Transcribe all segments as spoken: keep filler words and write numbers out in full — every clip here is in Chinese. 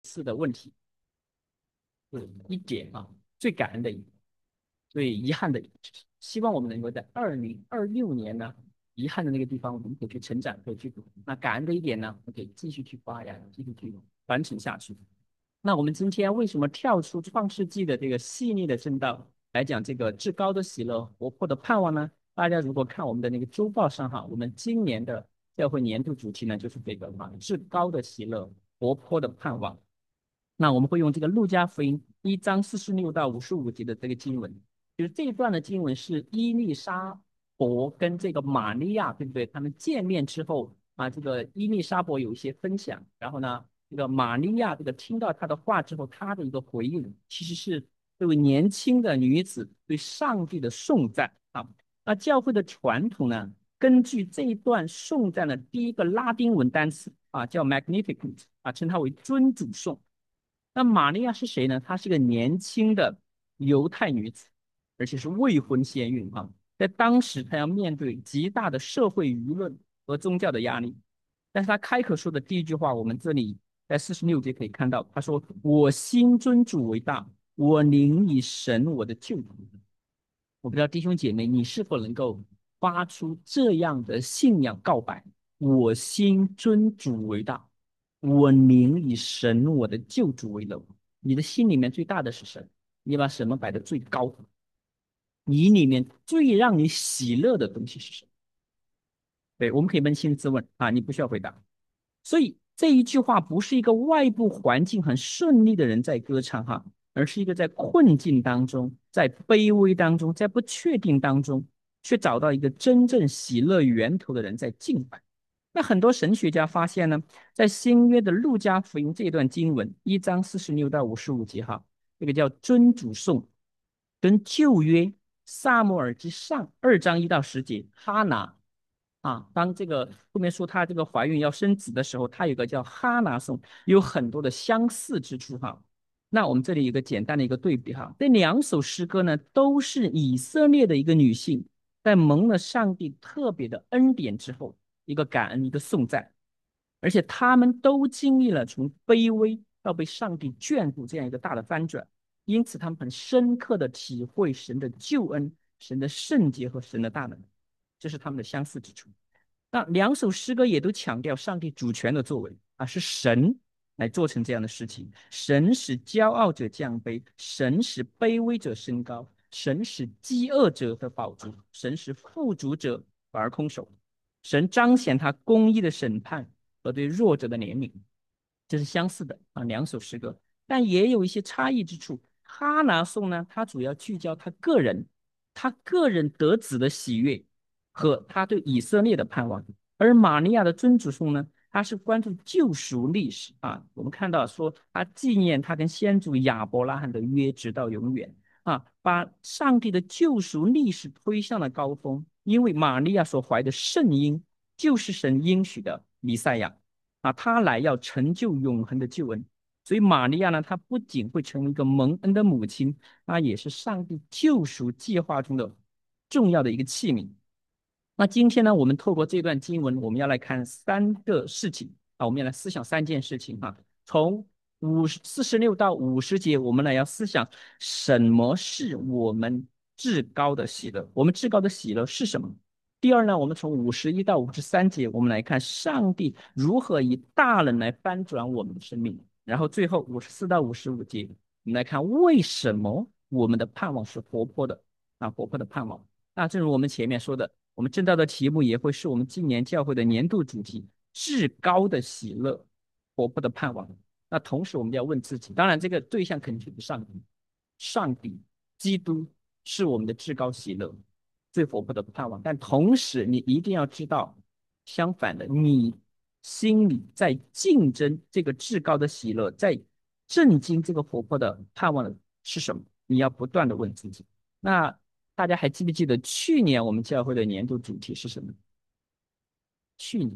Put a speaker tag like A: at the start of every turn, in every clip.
A: 次的问题，有一点啊，最感恩的一点，最遗憾的一点，希望我们能够在二零二六年呢，遗憾的那个地方，我们可以去成长，可以去。那感恩的一点呢，我们可以继续去发扬，继续去传承下去。那我们今天为什么跳出创世纪的这个细腻的正道来讲这个至高的喜乐、活泼的盼望呢？大家如果看我们的那个周报上哈，我们今年的教会年度主题呢就是这个哈，至高的喜乐、活泼的盼望。那我们会用这个路加福音一章四十六到五十五节的这个经文，就是这一段的经文是伊丽莎伯跟这个玛利亚，对不对？他们见面之后啊，这个伊丽莎伯有一些分享，然后呢，这个玛利亚这个听到他的话之后，他的一个回应，其实是这位年轻的女子对上帝的颂赞啊。那教会的传统呢，根据这一段颂赞的第一个拉丁文单词啊，叫 Magnificat 啊，称它为尊主颂。那玛利亚是谁呢？她是个年轻的犹太女子，而且是未婚先孕啊。在当时，她要面对极大的社会舆论和宗教的压力。但是她开口说的第一句话，我们这里在四十六节可以看到，她说：“我心尊主为大，我宁以神我的救主。”我不知道弟兄姐妹，你是否能够发出这样的信仰告白？我心尊主为大，我宁以神我的救主为乐。你的心里面最大的是神，你把什么摆在最高？你里面最让你喜乐的东西是什么？对，我们可以扪心自问啊，你不需要回答。所以这一句话不是一个外部环境很顺利的人在歌唱哈，而是一个在困境当中、在卑微当中、在不确定当中，却找到一个真正喜乐源头的人在敬拜。那很多神学家发现呢，在新约的路加福音这段经文一章四十六到五十五节哈，这个叫尊主颂，跟旧约萨母尔记上二章一到十节哈拿啊，当这个后面说她这个怀孕要生子的时候，她有个叫哈拿颂，有很多的相似之处哈。那我们这里有个简单的一个对比哈，这两首诗歌呢，都是以色列的一个女性在蒙了上帝特别的恩典之后，一个感恩，一个颂赞，而且他们都经历了从卑微到被上帝眷顾这样一个大的翻转，因此他们很深刻的体会神的救恩、神的圣洁和神的大能，这是他们的相似之处。那两首诗歌也都强调上帝主权的作为啊，是神来做成这样的事情。神使骄傲者降卑，神使卑微者升高，神使饥饿者得饱足，神使富足者反而空手。神彰显他公义的审判和对弱者的怜悯，这是相似的啊，两首诗歌，但也有一些差异之处。哈拿颂呢，它主要聚焦他个人，他个人得子的喜悦和他对以色列的盼望，而玛利亚的尊主颂呢，他是关注救赎历史啊。我们看到说，他纪念他跟先祖亚伯拉罕的约，直到永远啊，把上帝的救赎历史推向了高峰。因为玛利亚所怀的圣婴就是神应许的弥赛亚啊，他来要成就永恒的救恩。所以玛利亚呢，她不仅会成为一个蒙恩的母亲，她也是上帝救赎计划中的重要的一个器皿。那今天呢，我们透过这段经文，我们要来看三个事情啊，我们要来思想三件事情哈。从五四十六到五十节，我们来要思想什么是我们至高的喜乐？我们至高的喜乐是什么？第二呢，我们从五十一到五十三节，我们来看上帝如何以大能来翻转我们的生命。然后最后五十四到五十五节，我们来看为什么我们的盼望是活泼的啊，活泼的盼望。那正如我们前面说的，我们正道的题目也会是我们今年教会的年度主题：至高的喜乐，活泼的盼望。那同时我们要问自己，当然这个对象肯定是上帝，上帝、基督是我们的至高喜乐、最活泼的盼望。但同时你一定要知道，相反的，你心里在竞争这个至高的喜乐，在震惊这个活泼的盼望的是什么？你要不断的问自己。那大家还记不记得去年我们教会的年度主题是什么？去年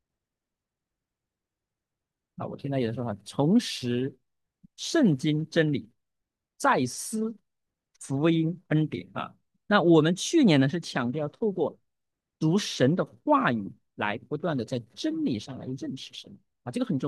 A: 啊，我听到有人说哈，重拾圣经真理，再思福音恩典啊。那我们去年呢是强调透过读神的话语来不断的在真理上来认识神啊，这个很重要。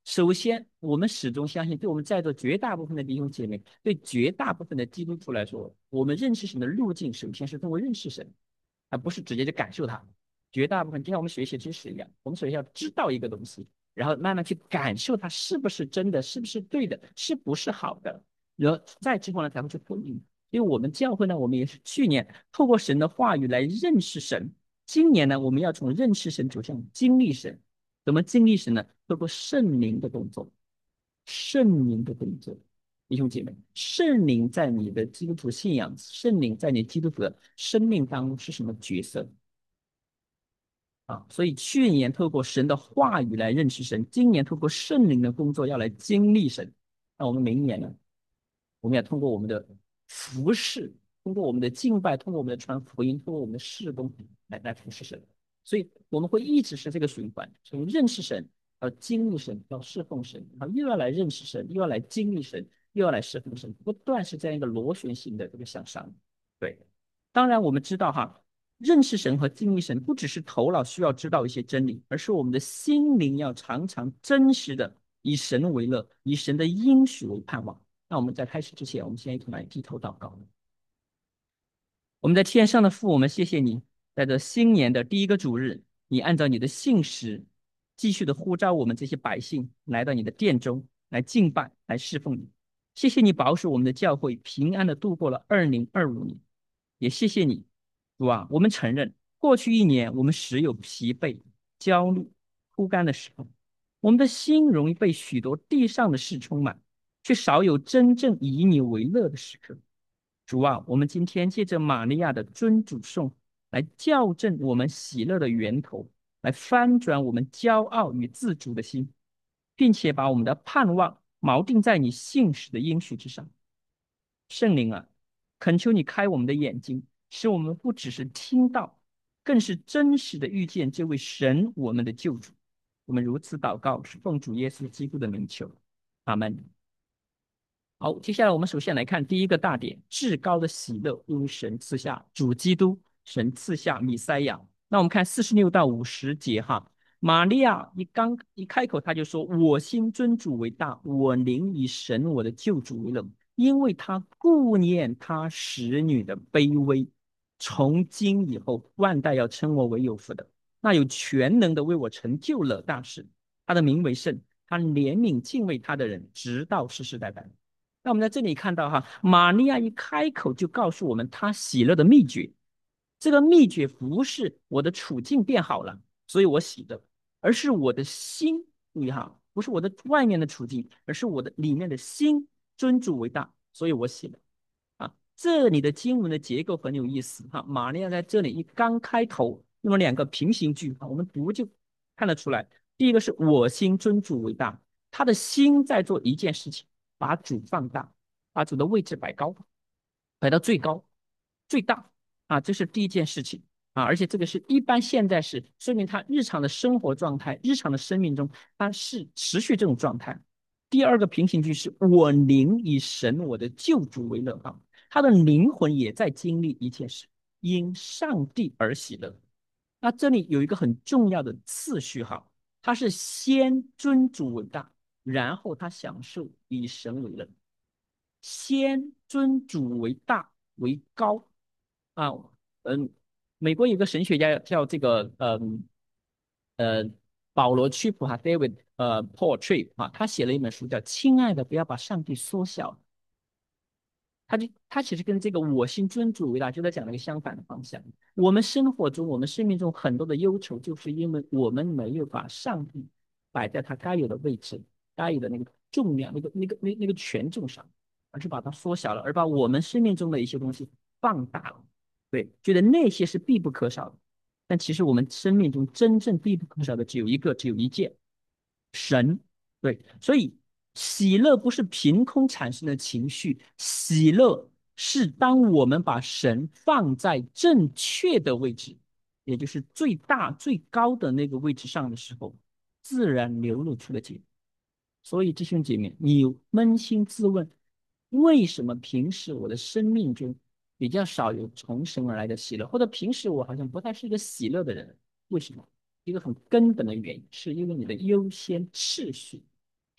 A: 首先，我们始终相信，对我们在座绝大部分的弟兄姐妹，对绝大部分的基督徒来说，我们认识神的路径，首先是通过认识神，而不是直接就感受它。绝大部分就像我们学习知识一样，我们首先要知道一个东西，然后慢慢去感受它是不是真的，是不是对的，是不是好的，然后再之后呢才会去回应。因为我们教会呢，我们也是去年透过神的话语来认识神，今年呢，我们要从认识神走向经历神。怎么经历神呢？透过圣灵的工作，圣灵的工作，弟兄姐妹，圣灵在你的基督徒信仰，圣灵在你基督徒的生命当中是什么角色啊？所以去年透过神的话语来认识神，今年透过圣灵的工作要来经历神。那我们明年呢？我们要通过我们的服饰，通过我们的敬拜，通过我们的传福音，通过我们的事工来来服侍神。所以我们会一直是这个循环，从认识神到经历神，到侍奉神，然后又要来认识神，又要来经历神，又要来侍奉神，不断是这样一个螺旋形的这个向上。对，当然我们知道哈，认识神和经历神不只是头脑需要知道一些真理，而是我们的心灵要常常真实的以神为乐，以神的应许为盼望。那我们在开始之前，我们先一同来低头祷告。我们在天上的父，我们谢谢你，在这新年的第一个主日，你按照你的信实，继续的呼召我们这些百姓来到你的殿中来敬拜，来侍奉你。谢谢你保守我们的教会平安的度过了二零二五年，也谢谢你，主啊，我们承认过去一年我们时有疲惫、焦虑、枯干的时候，我们的心容易被许多地上的事充满，却少有真正以你为乐的时刻。主啊，我们今天借着玛利亚的尊主颂来校正我们喜乐的源头，来翻转我们骄傲与自主的心，并且把我们的盼望锚定在你信实的应许之上。圣灵啊，恳求你开我们的眼睛，使我们不只是听到，更是真实的遇见这位神，我们的救主。我们如此祷告，是奉主耶稣基督的名求，阿门。好，接下来我们首先来看第一个大点：至高的喜乐，因为神赐下主基督，神赐下弥赛亚。那我们看四十六到五十节哈，玛利亚一刚一开口，他就说：“我心尊主为大，我灵以神我的救主为乐，因为他顾念他使女的卑微。从今以后，万代要称我为有福的。那有全能的为我成就了大事，他的名为圣，他怜悯敬畏他的人，直到世世代代。”那我们在这里看到哈，玛利亚一开口就告诉我们她喜乐的秘诀。这个秘诀不是我的处境变好了，所以我喜乐，而是我的心，注意哈，不是我的外面的处境，而是我的里面的心尊主为大，所以我喜乐。啊，这里的经文的结构很有意思哈。玛利亚在这里一刚开头，那么两个平行句啊，我们读就看得出来。第一个是我心尊主为大，他的心在做一件事情。把主放大，把主的位置摆高，摆到最高、最大啊，这是第一件事情啊，而且这个是一般现在时，说明他日常的生活状态、日常的生命中，他是持续这种状态。第二个平行句是我灵以神我的救主为乐啊，他的灵魂也在经历一件事，因上帝而喜乐。那这里有一个很重要的次序哈，他是先尊主为大。然后他享受以神为乐，先尊主为大为高啊，嗯，美国有个神学家叫这个嗯呃保罗屈普哈 David 呃 Paul Tripp 啊，他写了一本书叫《亲爱的，不要把上帝缩小》，他就他其实跟这个我心尊主为大就在讲了一个相反的方向。我们生活中，我们生命中很多的忧愁，就是因为我们没有把上帝摆在他该有的位置。该有的那个重量、那个、那个、那那个权重上，而是把它缩小了，而把我们生命中的一些东西放大了。对，觉得那些是必不可少的，但其实我们生命中真正必不可少的只有一个，只有一件，神。对，所以喜乐不是凭空产生的情绪，喜乐是当我们把神放在正确的位置，也就是最大最高的那个位置上的时候，自然流露出的结果。所以弟兄姐妹，你扪心自问，为什么平时我的生命中比较少有从神而来的喜乐，或者平时我好像不太是一个喜乐的人？为什么？一个很根本的原因，是因为你的优先次序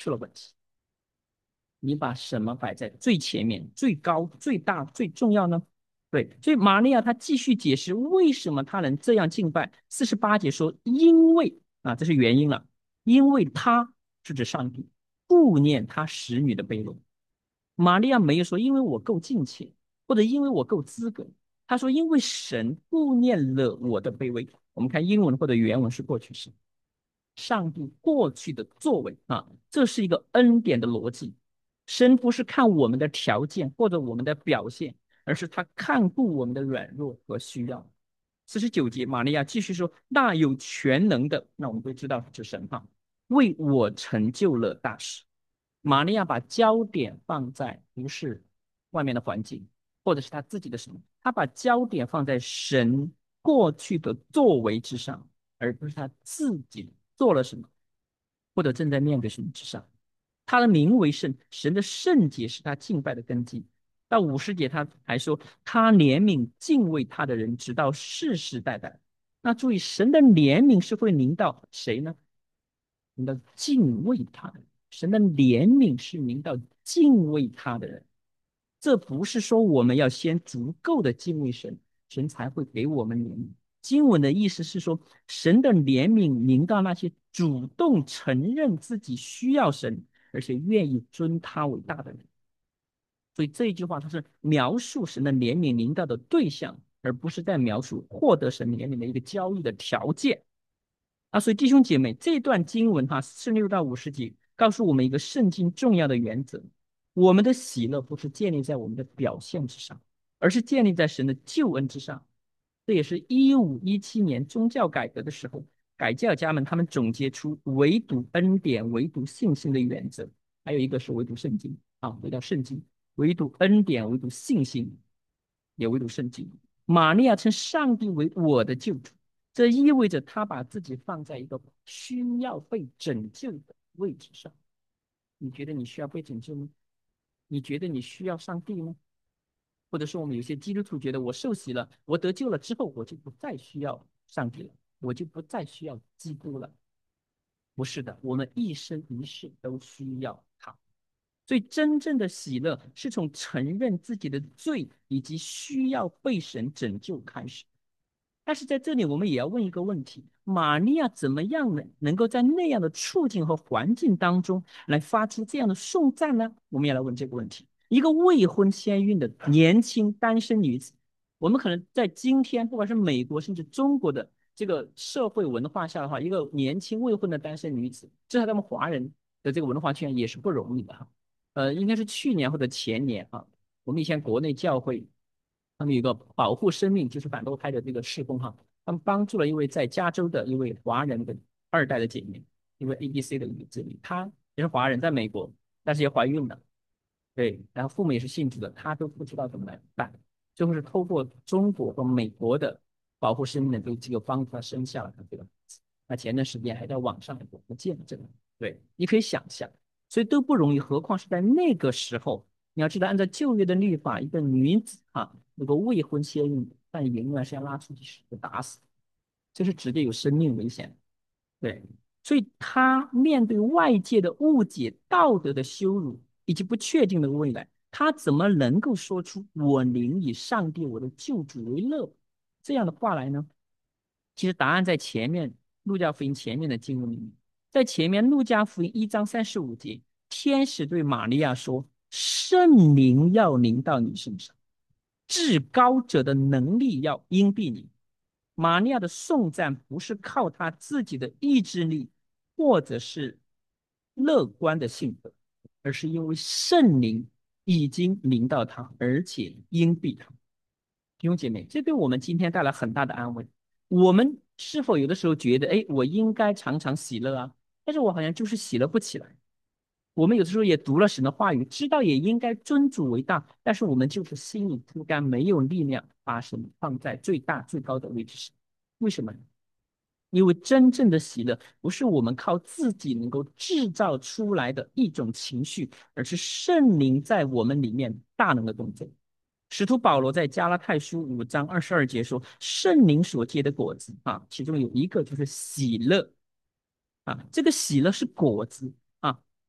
A: 出了问题。你把什么摆在最前面、最高、最大、最重要呢？对，所以玛利亚她继续解释为什么她能这样敬拜。四十八节说，因为啊，这是原因了，因为她是指上帝顾念他使女的卑微。玛利亚没有说因为我够敬虔，或者因为我够资格，她说因为神顾念了我的卑微。我们看英文或者原文是过去式，上帝过去的作为啊，这是一个恩典的逻辑。神不是看我们的条件或者我们的表现，而是他看顾我们的软弱和需要。四十九节，玛利亚继续说：“那有全能的，那我们都知道是神哈，为我成就了大事。”玛利亚把焦点放在不是外面的环境，或者是他自己的什么，他把焦点放在神过去的作为之上，而不是他自己做了什么，或者正在面对什么之上。他的名为圣，神的圣洁是他敬拜的根基。到五十节，他还说他怜悯敬畏他的人，直到世世代代。那注意，神的怜悯是会临到谁呢？临到敬畏他的人。神的怜悯是临到敬畏他的人。这不是说我们要先足够的敬畏神，神才会给我们怜悯。经文的意思是说，神的怜悯临到那些主动承认自己需要神，而且愿意尊他为大的人。所以这一句话，它是描述神的怜悯临到的对象，而不是在描述获得神怜悯的一个交易的条件。啊，所以弟兄姐妹，这段经文哈，四十六到五十节，告诉我们一个圣经重要的原则：我们的喜乐不是建立在我们的表现之上，而是建立在神的救恩之上。这也是一五一七年宗教改革的时候，改教家们他们总结出唯独恩典、唯独信心的原则，还有一个是唯独圣经啊，回到圣经，唯独恩典、唯独信心，也唯独圣经。玛利亚称上帝为我的救主。这意味着他把自己放在一个需要被拯救的位置上。你觉得你需要被拯救吗？你觉得你需要上帝吗？或者说，我们有些基督徒觉得我受洗了，我得救了之后，我就不再需要上帝了，我就不再需要基督了。不是的，我们一生一世都需要他。所以，真正的喜乐是从承认自己的罪以及需要被神拯救开始。但是在这里，我们也要问一个问题：玛利亚怎么样能能够在那样的处境和环境当中来发出这样的颂赞呢？我们也来问这个问题。一个未婚先孕的年轻单身女子，我们可能在今天，不管是美国甚至中国的这个社会文化下的话，一个年轻未婚的单身女子，至少咱们华人的这个文化圈也是不容易的哈。呃，应该是去年或者前年啊，我们以前国内教会。他们有一个保护生命，就是反堕胎的这个事工哈，他们帮助了一位在加州的一位华人的二代的姐妹，一位 A B C 的一个子女，她也是华人，在美国，但是也怀孕了，对，然后父母也是信主的，她都不知道怎么来办，最后是透过中国和美国的保护生命的这个机构帮助她生下了她这个孩子。那前段时间还在网上有见证，对，你可以想象，所以都不容易，何况是在那个时候。你要知道，按照旧约的律法，一个女子啊，如果未婚先孕，但仍然是要拉出去打死，这是直接有生命危险。对，所以她面对外界的误解、道德的羞辱以及不确定的未来，她怎么能够说出“我宁以上帝我的救主为乐”这样的话来呢？其实答案在前面，路加福音前面的经文里面，在前面路加福音一章三十五节，天使对玛利亚说：圣灵要临到你身上，至高者的能力要荫庇你。玛利亚的颂赞不是靠她自己的意志力，或者是乐观的性格，而是因为圣灵已经临到她，而且荫庇她。弟兄姐妹，这对我们今天带来很大的安慰。我们是否有的时候觉得，哎，我应该常常喜乐啊？但是我好像就是喜乐不起来。我们有的时候也读了神的话语，知道也应该尊主为大，但是我们就是心里不甘，没有力量把神放在最大最高的位置上。为什么？因为真正的喜乐不是我们靠自己能够制造出来的一种情绪，而是圣灵在我们里面大能的工作。使徒保罗在加拉太书五章二十二节说：圣灵所结的果子啊，其中有一个就是喜乐啊，这个喜乐是果子啊，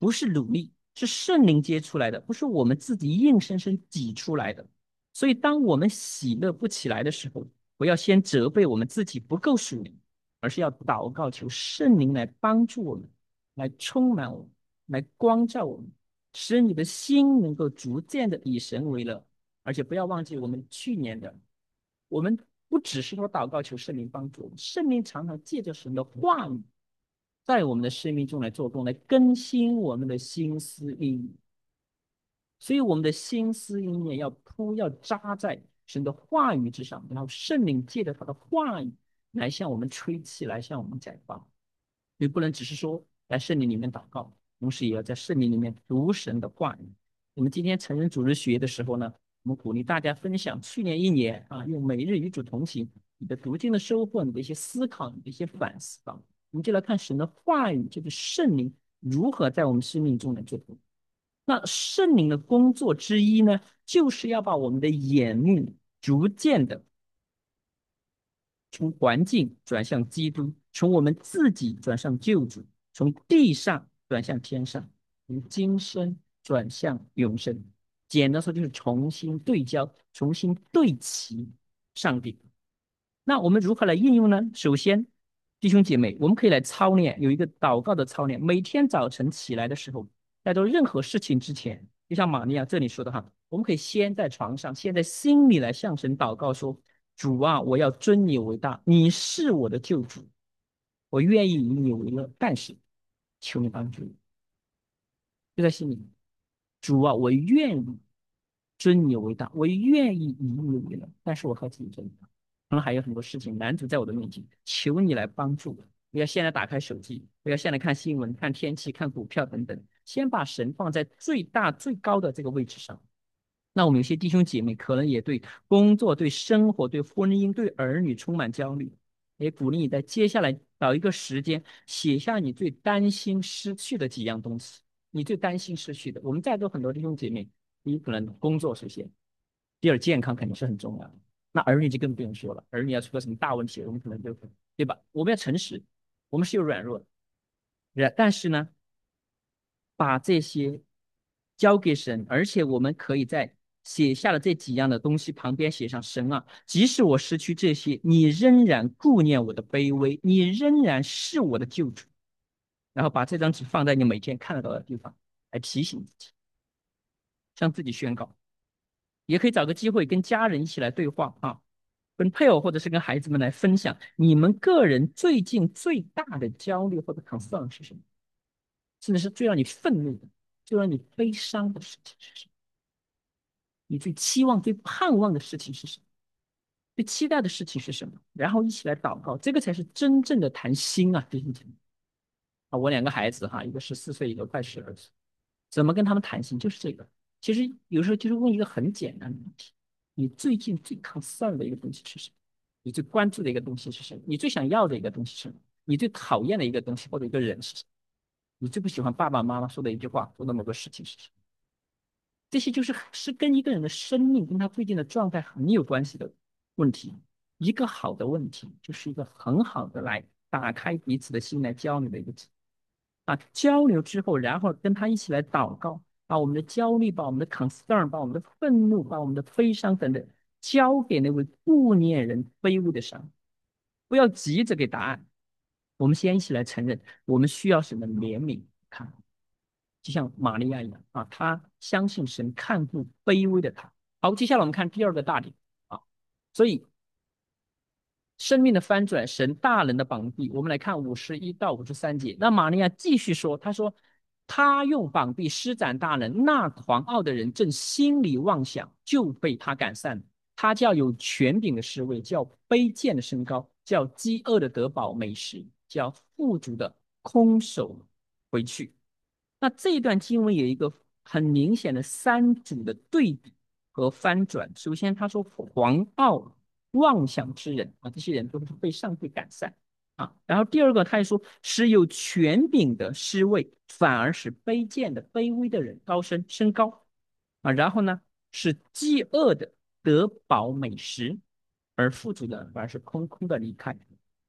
A: 不是努力，是圣灵结出来的，不是我们自己硬生生挤出来的。所以，当我们喜乐不起来的时候，不要先责备我们自己不够属灵，而是要祷告求圣灵来帮助我们，来充满我们，来光照我们，使你的心能够逐渐的以神为乐。而且不要忘记我们去年的，我们不只是说祷告求圣灵帮助我们，圣灵常常借着神的话语，在我们的生命中来做工，来更新我们的心思意念。所以我们的心思意念要铺，要扎在神的话语之上，然后圣灵借着他的话语来向我们吹气，来向我们解放。你不能只是说在圣灵里面祷告，同时也要在圣灵里面读神的话语。我们今天成人主日学的时候呢，我们鼓励大家分享去年一年啊，用每日与主同行，你的读经的收获，你的一些思考，你的一些反思吧。我们就来看神的话语，这个圣灵如何在我们生命中来做工。那圣灵的工作之一呢，就是要把我们的眼目逐渐的从环境转向基督，从我们自己转向救主，从地上转向天上，从今生转向永生。简单说就是重新对焦，重新对齐上帝。那我们如何来应用呢？首先，弟兄姐妹，我们可以来操练，有一个祷告的操练。每天早晨起来的时候，在做任何事情之前，就像玛利亚这里说的哈，我们可以先在床上，先在心里来向神祷告说：主啊，我要尊你为大，你是我的救主，我愿意以你为乐，但是求你帮助我。就在心里，主啊，我愿意尊你为大，我愿意以你为乐，但是我和自己争。可能还有很多事情难主在我的面前，求你来帮助我。不要现在打开手机，不要现在看新闻、看天气、看股票等等，先把神放在最大最高的这个位置上。那我们有些弟兄姐妹可能也对工作、对生活、对婚姻、对儿女充满焦虑，也鼓励你在接下来找一个时间写下你最担心失去的几样东西，你最担心失去的。我们在座很多弟兄姐妹，第一可能工作首先，第二健康肯定是很重要的。那儿女就更不用说了，儿女要出个什么大问题，我们可能就对吧？我们要诚实，我们是有软弱的，然但是呢，把这些交给神，而且我们可以在写下了这几样的东西旁边写上神啊，即使我失去这些，你仍然顾念我的卑微，你仍然是我的救主。然后把这张纸放在你每天看得到的地方，来提醒自己，向自己宣告。也可以找个机会跟家人一起来对话啊，跟配偶或者是跟孩子们来分享你们个人最近最大的焦虑或者 concern 是什么，甚至是最让你愤怒的、最让你悲伤的事情是什么？你最期望、最盼望的事情是什么？最期待的事情是什么？然后一起来祷告，这个才是真正的谈心啊，弟兄姐妹啊！我两个孩子哈，一个十四岁，一个快十二岁，怎么跟他们谈心？就是这个。其实有时候就是问一个很简单的问题：你最近最 concern 的一个东西是什么？你最关注的一个东西是什么？你最想要的一个东西是什么？你最讨厌的一个东西或者一个人是什么？你最不喜欢爸爸妈妈说的一句话，做的某个事情是什么？这些就是是跟一个人的生命跟他最近的状态很有关系的问题。一个好的问题，就是一个很好的来打开彼此的心来交流的一个机啊，交流之后，然后跟他一起来祷告，把我们的焦虑、把我们的 concern、把我们的愤怒、把我们的悲伤等等，交给那位顾念人卑微的神。不要急着给答案，我们先一起来承认，我们需要什么怜悯。看，就像玛利亚一样啊，她相信神看顾卑微的她。好，接下来我们看第二个大点啊，所以生命的翻转，神大能的绑臂。我们来看五十一到五十三节。那玛利亚继续说：“他说，他用绑臂施展大能，那狂傲的人正心里妄想，就被他赶散。他叫有权柄的侍卫，叫卑贱的升高，叫饥饿的得饱美食，叫富足的空手回去。”那这一段经文有一个很明显的三组的对比和翻转。首先，他说狂傲妄想之人啊，这些人都是被上帝赶散啊。然后第二个，他又说是有权柄的侍卫，反而是卑贱的、卑微的人高升升高啊。然后呢，是饥饿的得饱美食，而富足的反而是空空的离开。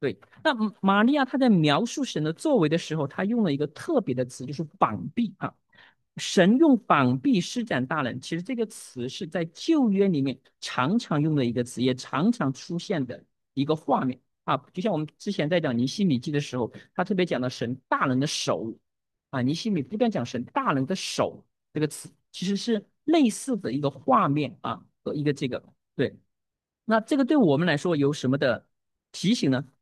A: 对，那玛利亚她在描述神的作为的时候，她用了一个特别的词，就是膀臂啊。神用膀臂施展大能，其实这个词是在旧约里面常常用的一个词，也常常出现的一个画面啊。就像我们之前在讲尼希米记的时候，他特别讲到神大能的手啊，尼希米不断讲神大能的手这个词，其实是类似的一个画面啊和一个这个对。那这个对我们来说有什么的提醒呢？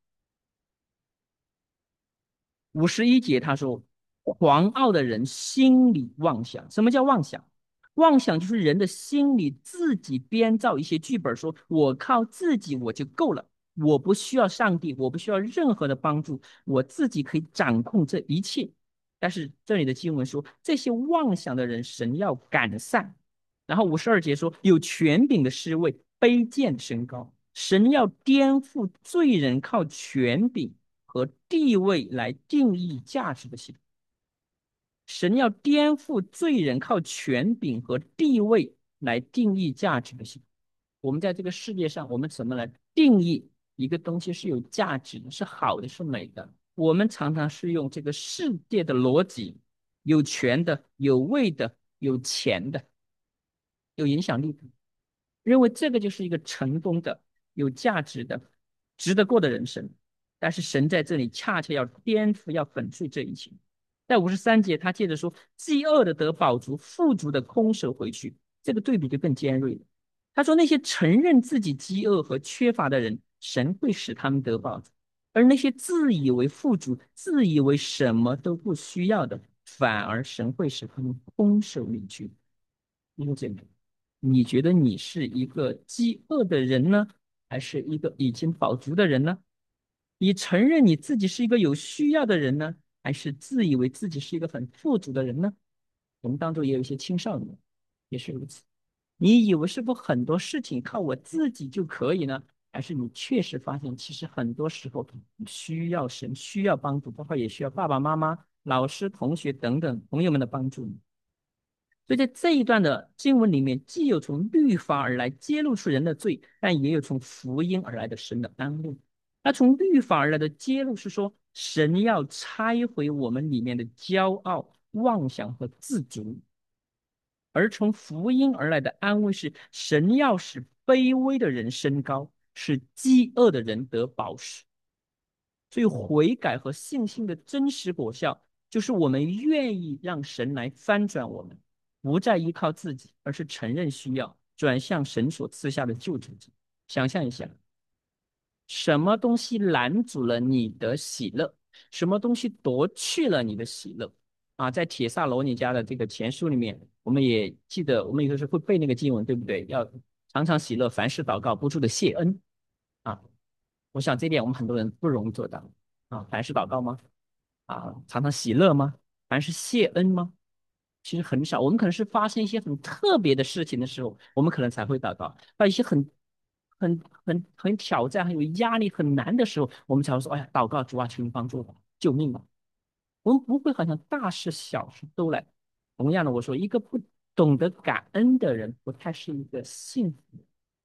A: 五十一节他说，狂傲的人心里妄想。什么叫妄想？妄想就是人的心里自己编造一些剧本，说我靠自己我就够了，我不需要上帝，我不需要任何的帮助，我自己可以掌控这一切。但是这里的经文说，这些妄想的人，神要赶散。然后五十二节说，有权柄的侍卫卑贱升高，神要颠覆罪人靠权柄和地位来定义价值的系统。神要颠覆罪人靠权柄和地位来定义价值的系统。我们在这个世界上，我们怎么来定义一个东西是有价值的、是好的、是美的？我们常常是用这个世界的逻辑：有权的、有位的、有钱的、有影响力的，认为这个就是一个成功的、有价值的、值得过的人生。但是神在这里恰恰要颠覆、要粉碎这一切。在五十三节，他接着说：饥饿的得饱足，富足的空手回去。这个对比就更尖锐了。他说，那些承认自己饥饿和缺乏的人，神会使他们得饱足；而那些自以为富足、自以为什么都不需要的，反而神会使他们空手离去。因为这个，你觉得你是一个饥饿的人呢，还是一个已经饱足的人呢？你承认你自己是一个有需要的人呢，还是自以为自己是一个很富足的人呢？我们当中也有一些青少年也是如此。你以为是不很多事情靠我自己就可以呢？还是你确实发现，其实很多时候你需要神，需要帮助，包括也需要爸爸妈妈、老师、同学等等朋友们的帮助。所以在这一段的经文里面，既有从律法而来揭露出人的罪，但也有从福音而来的神的安慰。那从律法而来的揭露是说，神要拆毁我们里面的骄傲、妄想和自足；而从福音而来的安慰是，神要使卑微的人升高，使饥饿的人得饱食。所以悔改和信心的真实果效，就是我们愿意让神来翻转我们，不再依靠自己，而是承认需要，转向神所赐下的救主。想象一下，什么东西拦阻了你的喜乐？什么东西夺去了你的喜乐？啊，在帖撒罗尼迦的这个前书里面，我们也记得，我们有的时候会背那个经文，对不对？要常常喜乐，凡事祷告，不住的谢恩。啊，我想这点我们很多人不容易做到。啊，凡事祷告吗？啊，常常喜乐吗？凡事谢恩吗？其实很少。我们可能是发生一些很特别的事情的时候，我们可能才会祷告；到一些很、很、很、很挑战、很有压力、很难的时候，我们才会说：“哎呀，祷告主啊，求你帮助吧，救命吧！”我们不会好像大事小事都来。同样的，我说一个不懂得感恩的人，不太是一个幸福，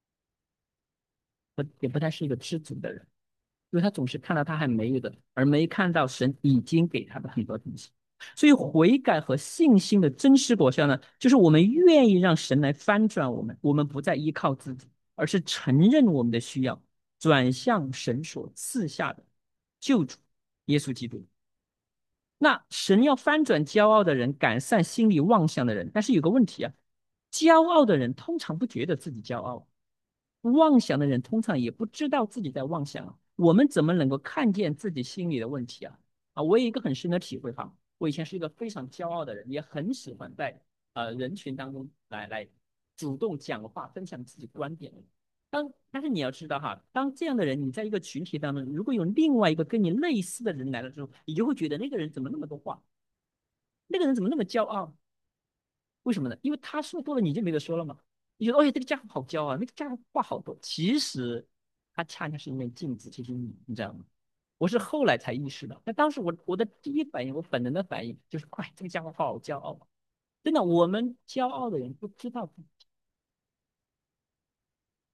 A: 不也不太是一个知足的人。因为他总是看到他还没有的，而没看到神已经给他的很多东西。所以悔改和信心的真实果效呢，就是我们愿意让神来翻转我们，我们不再依靠自己，而是承认我们的需要，转向神所赐下的救主耶稣基督。那神要翻转骄傲的人，赶散心里妄想的人。但是有个问题啊，骄傲的人通常不觉得自己骄傲，妄想的人通常也不知道自己在妄想啊。我们怎么能够看见自己心里的问题啊？啊，我有一个很深的体会哈，我以前是一个非常骄傲的人，也很喜欢在呃人群当中来来主动讲话，分享自己观点。当但是你要知道哈，当这样的人你在一个群体当中，如果有另外一个跟你类似的人来了之后，你就会觉得那个人怎么那么多话，那个人怎么那么骄傲？为什么呢？因为他说多了，你就没得说了嘛。你觉得，哎，这个家伙好骄傲，那个家伙话好多。其实他恰恰是一面镜子，其实你，你知道吗？我是后来才意识到，那当时我我的第一反应，我本能的反应就是，快，这个家伙好骄傲。真的，我们骄傲的人不知道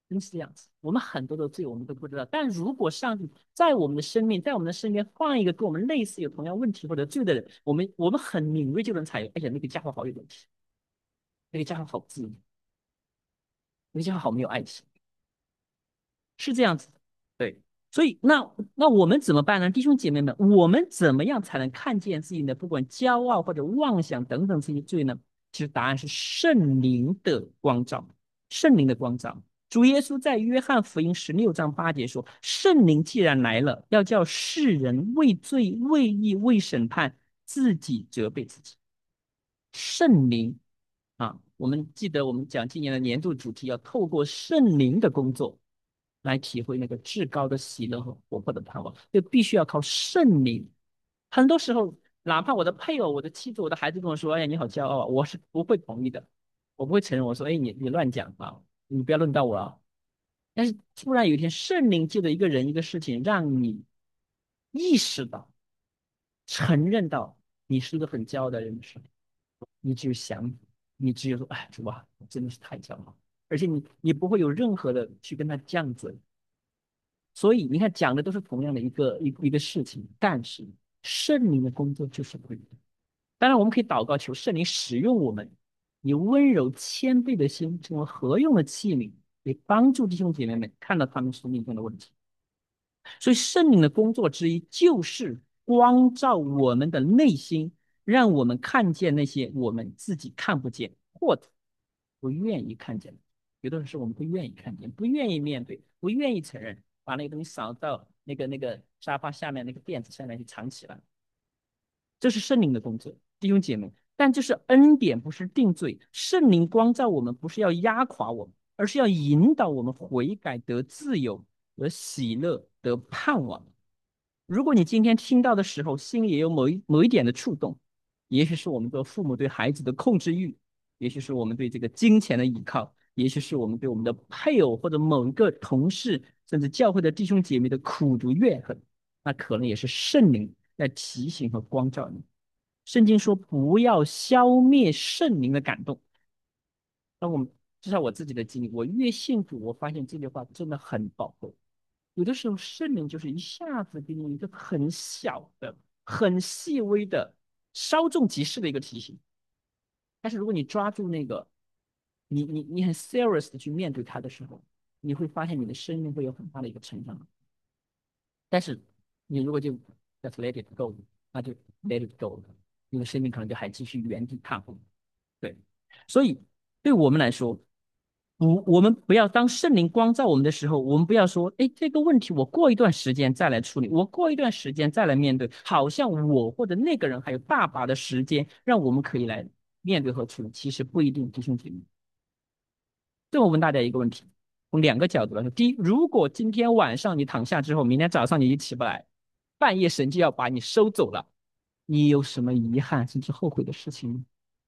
A: 真是这样子。我们很多的罪我们都不知道，但如果上帝在我们的生命，在我们的身边放一个跟我们类似有同样问题或者罪的人，我们我们很敏锐就能采用。哎呀，那个家伙好有问题，那个家伙好自私，那个家伙好没有爱心，是这样子的。对，所以那那我们怎么办呢？弟兄姐妹们，我们怎么样才能看见自己的不管骄傲或者妄想等等这些罪呢？其实答案是圣灵的光照，圣灵的光照。主耶稣在约翰福音十六章八节说：“圣灵既然来了，要叫世人为罪、为义、为审判，自己责备自己。”圣灵啊，我们记得我们讲今年的年度主题，要透过圣灵的工作来体会那个至高的喜乐和活泼的盼望，这必须要靠圣灵。很多时候，哪怕我的配偶、我的妻子、我的孩子跟我说：“哎呀，你好骄傲啊！”我是不会同意的，我不会承认。我说：“哎，你你乱讲啊，你不要论到我啊。”但是突然有一天，圣灵借着一个人、一个事情，让你意识到、承认到你是一个很骄傲的人的时候，你只有想，你只有说：“哎，主啊，我真的是太骄傲。”而且你你不会有任何的去跟他犟嘴。所以你看，讲的都是同样的一个一一个事情，但是圣灵的工作就是不一样。当然，我们可以祷告求圣灵使用我们，以温柔谦卑的心成为合用的器皿，以帮助弟兄姐妹们看到他们生命中的问题。所以，圣灵的工作之一就是光照我们的内心，让我们看见那些我们自己看不见或者不愿意看见的。有的时候我们不愿意看见，不愿意面对，不愿意承认，把那个东西扫到那个那个沙发下面那个垫子下面去藏起来。这是圣灵的工作，弟兄姐妹。但这是恩典，不是定罪。圣灵光照我们，不是要压垮我们，而是要引导我们悔改、得自由、得喜乐、得盼望。如果你今天听到的时候，心里也有某一某一点的触动，也许是我们做父母对孩子的控制欲，也许是我们对这个金钱的依靠，也许是我们对我们的配偶或者某一个同事，甚至教会的弟兄姐妹的苦毒怨恨，那可能也是圣灵在提醒和光照你。圣经说不要消灭圣灵的感动。当我们至少我自己的经历，我越信主，我发现这句话真的很宝贵。有的时候圣灵就是一下子给你一个很小的、很细微的、稍纵即逝的一个提醒，但是如果你抓住那个，你你你很 serious 的去面对它的时候，你会发现你的生命会有很大的一个成长。但是你如果就 just let it go，那就 let it go 了，你的生命可能就还继续原地踏步。对，所以对我们来说，不，我们不要当圣灵光照我们的时候，我们不要说，哎，这个问题我过一段时间再来处理，我过一段时间再来面对，好像我或者那个人还有大把的时间让我们可以来面对和处理。其实不一定，弟兄姐妹。这我问大家一个问题，从两个角度来说：第一，如果今天晚上你躺下之后，明天早上你就起不来，半夜神就要把你收走了，你有什么遗憾甚至后悔的事情吗？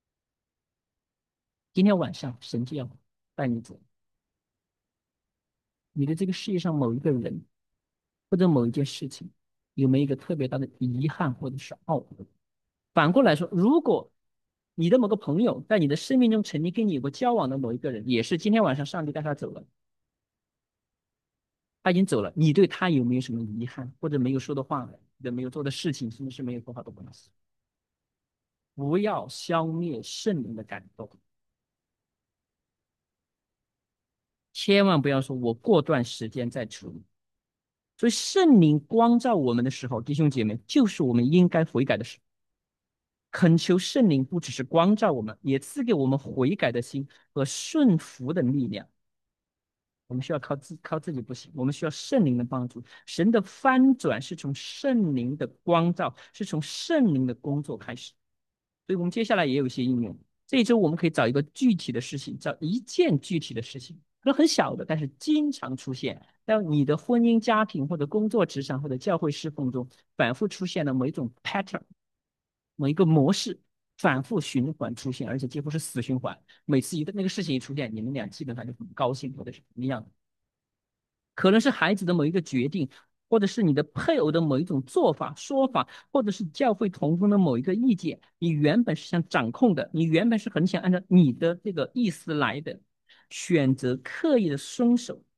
A: 今天晚上神就要带你走，你的这个世界上某一个人或者某一件事情，有没有一个特别大的遗憾或者是懊悔？反过来说，如果你的某个朋友在你的生命中曾经跟你有过交往的某一个人，也是今天晚上上帝带他走了，他已经走了，你对他有没有什么遗憾，或者没有说的话，或者没有做的事情，甚至是没有做好的关系？不要消灭圣灵的感动，千万不要说我过段时间再处理。所以圣灵光照我们的时候，弟兄姐妹，就是我们应该悔改的时候。恳求圣灵不只是光照我们，也赐给我们悔改的心和顺服的力量。我们需要靠自靠自己不行，我们需要圣灵的帮助。神的翻转是从圣灵的光照，是从圣灵的工作开始。所以我们接下来也有一些应用。这一周我们可以找一个具体的事情，找一件具体的事情，可能很小的，但是经常出现，在你的婚姻、家庭或者工作职场或者教会侍奉中反复出现的某一种 pattern，某一个模式，反复循环出现，而且几乎是死循环。每次一个那个事情一出现，你们俩基本上就很高兴，或者是怎么样。可能是孩子的某一个决定，或者是你的配偶的某一种做法、说法，或者是教会同工的某一个意见，你原本是想掌控的，你原本是很想按照你的这个意思来的，选择刻意的松手，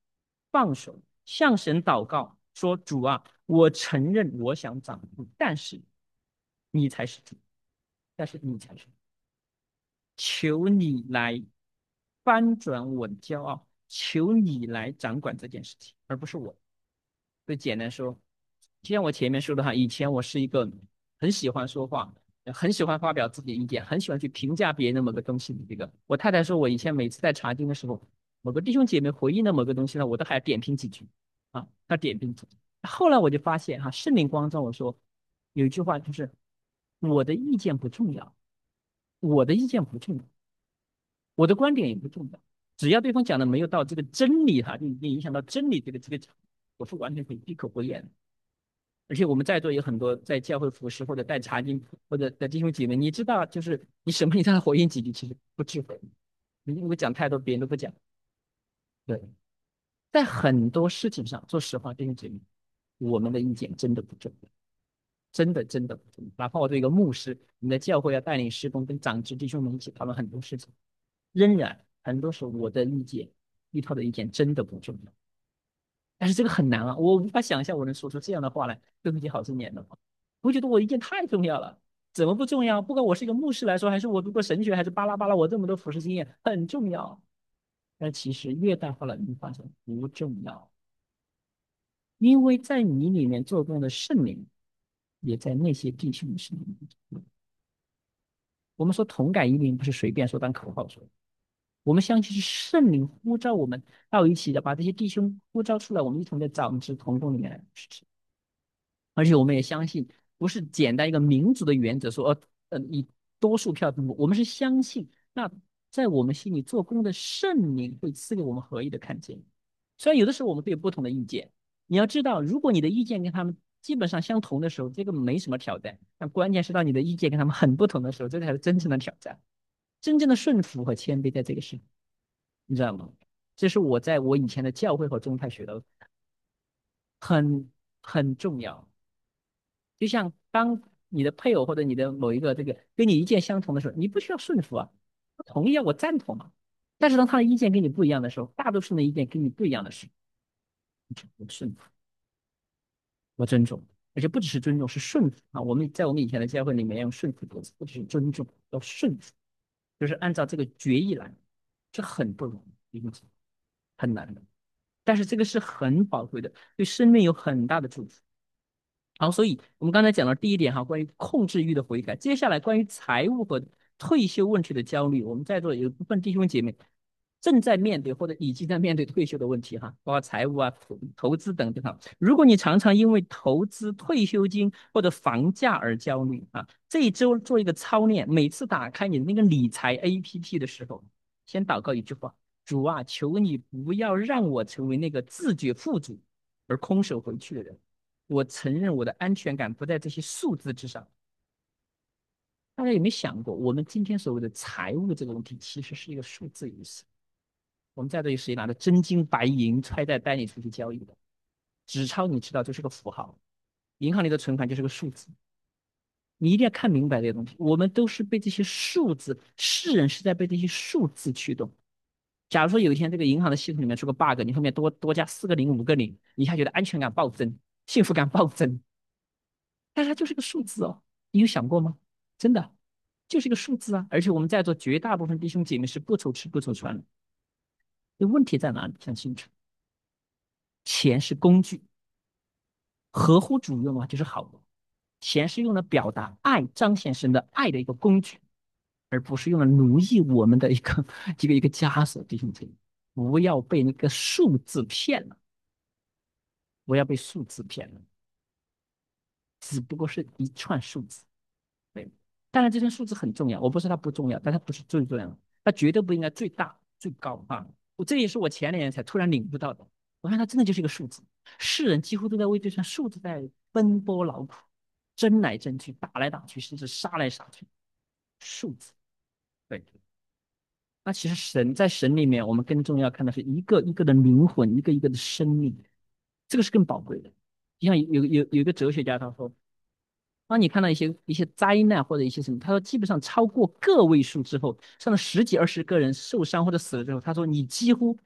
A: 放手，向神祷告，说主啊，我承认我想掌控，但是你才是主，但是你才是主，求你来翻转我的骄傲，求你来掌管这件事情，而不是我。就简单说，就像我前面说的哈，以前我是一个很喜欢说话，很喜欢发表自己的意见，很喜欢去评价别人的某个东西的这个。我太太说我以前每次在查经的时候，某个弟兄姐妹回应的某个东西呢，我都还要点评几句啊，他点评几句。后来我就发现哈，圣灵光照我说，有一句话就是，我的意见不重要，我的意见不重要，我的观点也不重要，只要对方讲的没有到这个真理哈，就已经影响到真理这个这个，我是完全可以闭口不言的。而且我们在座有很多在教会服侍或者带查经或者的弟兄姐妹，你知道，就是你什么你让他回应几句，其实不智慧。你如果讲太多，别人都不讲。对，在很多事情上，说实话，弟兄姐妹，我们的意见真的不重要，真的真的不重要。哪怕我作为一个牧师，你在教会要带领施工，跟长执弟兄们一起讨论很多事情，仍然很多时候我的意见，一套的意见真的不重要。但是这个很难啊，我无法想象我能说出这样的话来，对不起好青年的话。我觉得我意见太重要了，怎么不重要？不管我是一个牧师来说，还是我读过神学，还是巴拉巴拉，我这么多服饰经验，很重要。但其实越大化了，你发现不重要，因为在你里面做工的圣灵，也在那些弟兄的生命里。我们说同感一灵，不是随便说当口号说，我们相信是圣灵呼召我们到一起的，把这些弟兄呼召出来，我们一同在长子同工里面来实施。而且我们也相信，不是简单一个民主的原则说，呃，呃，以多数票通过。我们是相信，那在我们心里做工的圣灵会赐给我们合一的看见。虽然有的时候我们会有不同的意见，你要知道，如果你的意见跟他们基本上相同的时候，这个没什么挑战。但关键是到你的意见跟他们很不同的时候，这才是真正的挑战。真正的顺服和谦卑在这个时候，你知道吗？这是我在我以前的教会和宗派学到的，很很重要。就像当你的配偶或者你的某一个这个跟你意见相同的时候，你不需要顺服啊，我同意啊，我赞同啊。但是当他的意见跟你不一样的时候，大多数人的意见跟你不一样的时候，我顺服，我尊重，而且不只是尊重，是顺服啊。我们在我们以前的教会里面用顺服多次，不只是尊重，要顺服，就是按照这个决议来，这很不容易，很难的。但是这个是很宝贵的，对生命有很大的祝福。好，所以我们刚才讲了第一点哈，关于控制欲的悔改。接下来关于财务和退休问题的焦虑，我们在座有一部分弟兄姐妹正在面对或者已经在面对退休的问题哈，包括财务啊、投投资等等哈。如果你常常因为投资、退休金或者房价而焦虑啊，这一周做一个操练，每次打开你的那个理财 A P P 的时候，先祷告一句话：主啊，求你不要让我成为那个自觉富足而空手回去的人。我承认我的安全感不在这些数字之上。大家有没有想过，我们今天所谓的财务这个问题，其实是一个数字游戏。我们在这里谁拿着真金白银揣在袋里出去交易的？纸钞你知道就是个符号，银行里的存款就是个数字。你一定要看明白这些东西。我们都是被这些数字，世人是在被这些数字驱动。假如说有一天这个银行的系统里面出个 bug，你后面多多加四个零、五个零，你一下觉得安全感暴增，幸福感暴增。但是它就是个数字哦，你有想过吗？真的就是一个数字啊！而且我们在座绝大部分弟兄姐妹是不愁吃不愁穿的。那问题在哪里？想清楚，钱是工具，合乎主用啊，就是好的。钱是用来表达爱、彰显神的爱的一个工具，而不是用来奴役我们的一个一个一个枷锁。弟兄姐妹，不要被那个数字骗了，不要被数字骗了，只不过是一串数字。对，当然这串数字很重要，我不是它不重要，但它不是最重要的，它绝对不应该最大最高啊！我这也是我前两年才突然领悟到的。我看它真的就是一个数字，世人几乎都在为这串数字在奔波劳苦，争来争去，打来打去，甚至杀来杀去。数字，对。那其实神在神里面，我们更重要看的是一个一个的灵魂，一个一个的生命，这个是更宝贵的。就像有有有有一个哲学家他说，当你看到一些一些灾难或者一些什么，他说基本上超过个位数之后，上了十几二十个人受伤或者死了之后，他说你几乎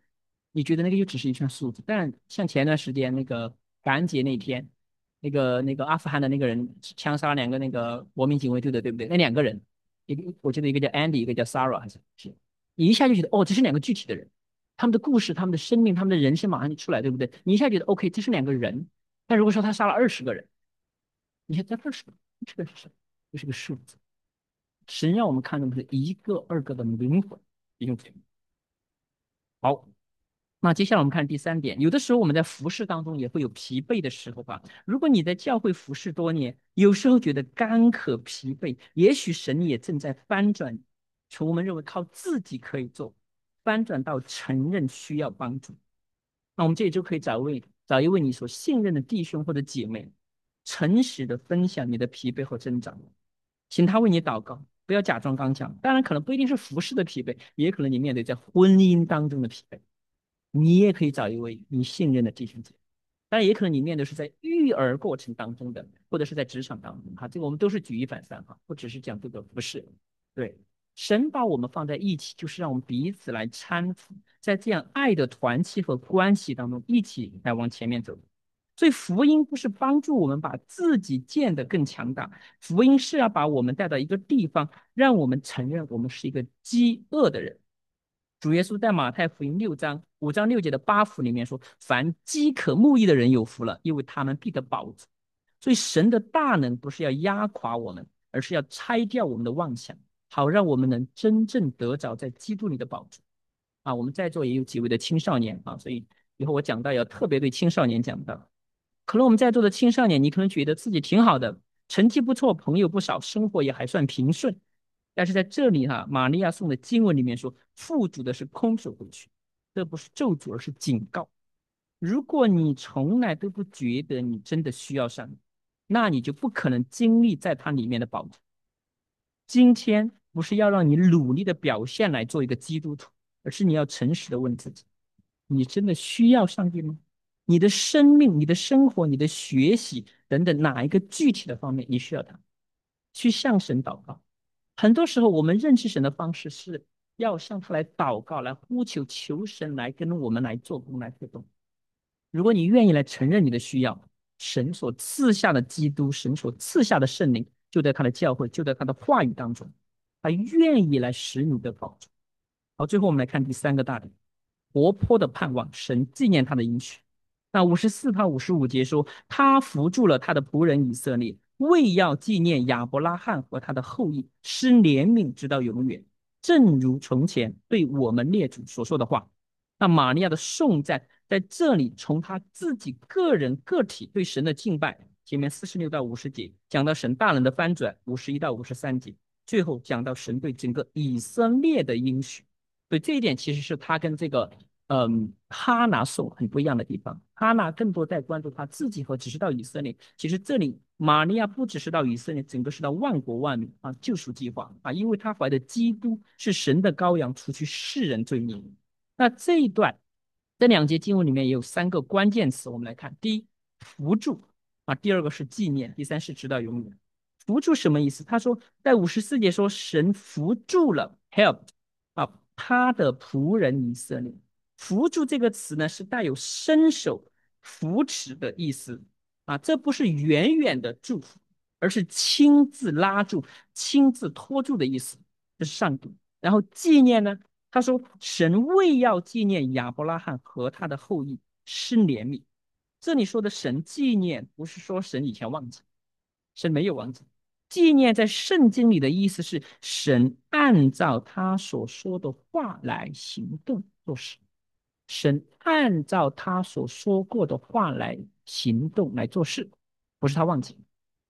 A: 你觉得那个就只是一串数字。但像前段时间那个感恩节那天，那个那个阿富汗的那个人枪杀了两个那个国民警卫队的，对不对？那两个人，一个我记得一个叫 Andy，一个叫 Sarah，还是是，你一下就觉得哦，这是两个具体的人，他们的故事、他们的生命、他们的人生马上就出来，对不对？你一下觉得 OK，这是两个人。但如果说他杀了二十个人，你看这二十个，这个是什么？就是个数字。神让我们看到的是一个二个的灵魂，弟兄姐妹。好，那接下来我们看第三点，有的时候我们在服侍当中也会有疲惫的时候吧。如果你在教会服侍多年，有时候觉得干渴疲惫，也许神也正在翻转，从我们认为靠自己可以做，翻转到承认需要帮助。那我们这里就可以找一位找一位你所信任的弟兄或者姐妹，诚实的分享你的疲惫和挣扎，请他为你祷告，不要假装刚强。当然，可能不一定是服侍的疲惫，也可能你面对在婚姻当中的疲惫。你也可以找一位你信任的弟兄姐妹，当然也可能你面对是在育儿过程当中的，或者是在职场当中哈，这个我们都是举一反三哈，不只是讲这个不是。对，神把我们放在一起，就是让我们彼此来搀扶，在这样爱的团契和关系当中，一起来往前面走。所以福音不是帮助我们把自己建得更强大，福音是要把我们带到一个地方，让我们承认我们是一个饥饿的人。主耶稣在马太福音六章五章六节的八福里面说：凡饥渴慕义的人有福了，因为他们必得饱足。所以神的大能不是要压垮我们，而是要拆掉我们的妄想，好让我们能真正得着在基督里的宝足。啊，我们在座也有几位的青少年啊，所以以后我讲到要特别对青少年讲到。可能我们在座的青少年，你可能觉得自己挺好的，成绩不错，朋友不少，生活也还算平顺。但是在这里哈、啊，玛利亚颂的经文里面说，富足的是空手回去，这不是咒诅，而是警告。如果你从来都不觉得你真的需要上帝，那你就不可能经历在它里面的宝足。今天不是要让你努力的表现来做一个基督徒，而是你要诚实的问自己：你真的需要上帝吗？你的生命、你的生活、你的学习等等，哪一个具体的方面你需要他？去向神祷告。很多时候，我们认识神的方式是要向他来祷告，来呼求，求神来跟我们来做工、来互动。如果你愿意来承认你的需要，神所赐下的基督，神所赐下的圣灵，就在他的教会，就在他的话语当中，他愿意来使你的保助。好，最后我们来看第三个大点：活泼的盼望，神纪念他的应许。那五十四到五十五节说，他扶助了他的仆人以色列，为要纪念亚伯拉罕和他的后裔，施怜悯直到永远，正如从前对我们列祖所说的话。那玛利亚的颂赞在这里，从他自己个人个体对神的敬拜，前面四十六到五十节讲到神大能的翻转，五十一到五十三节，最后讲到神对整个以色列的应许。对这一点，其实是他跟这个嗯哈拿颂很不一样的地方。哈拿更多在关注他自己和只是到以色列，其实这里玛利亚不只是到以色列，整个是到万国万民啊，救赎计划啊，因为他怀的基督是神的羔羊，除去世人罪孽。那这一段，这两节经文里面也有三个关键词，我们来看：第一，扶助啊；第二个是纪念；第三是直到永远。扶助什么意思？他说，在五十四节说，神扶助了 help 啊他的仆人以色列。扶助这个词呢，是带有伸手扶持的意思啊，这不是远远的祝福，而是亲自拉住、亲自托住的意思。这是上帝。然后纪念呢？他说：“神为要纪念亚伯拉罕和他的后裔，施怜悯。”这里说的神纪念，不是说神以前忘记，神没有忘记。纪念在圣经里的意思是，神按照他所说的话来行动做事。神按照他所说过的话来行动来做事，不是他忘记。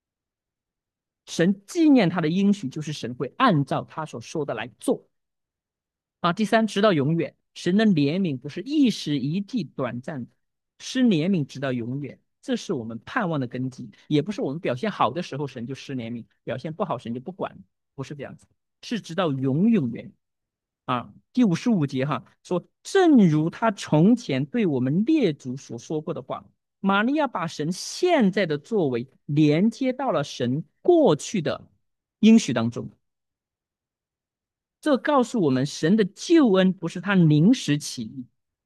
A: 神纪念他的应许，就是神会按照他所说的来做。啊，第三，直到永远，神的怜悯不是一时一地短暂的，施怜悯直到永远，这是我们盼望的根基，也不是我们表现好的时候神就施怜悯，表现不好神就不管，不是这样子，是直到永永远。啊，第五十五节哈说，正如他从前对我们列祖所说过的话，玛利亚把神现在的作为连接到了神过去的应许当中。这告诉我们，神的救恩不是他临时起意，